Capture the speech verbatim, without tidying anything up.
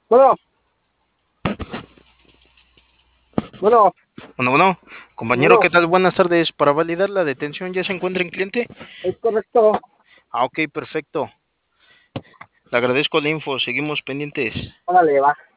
Bueno, bueno, Bueno, bueno, compañero, ¿qué bueno, tal? Buenas tardes. Para validar la detención, ¿ya se encuentra en cliente? es correcto. Ah, ok, perfecto. Le agradezco la info, seguimos pendientes. Órale, va.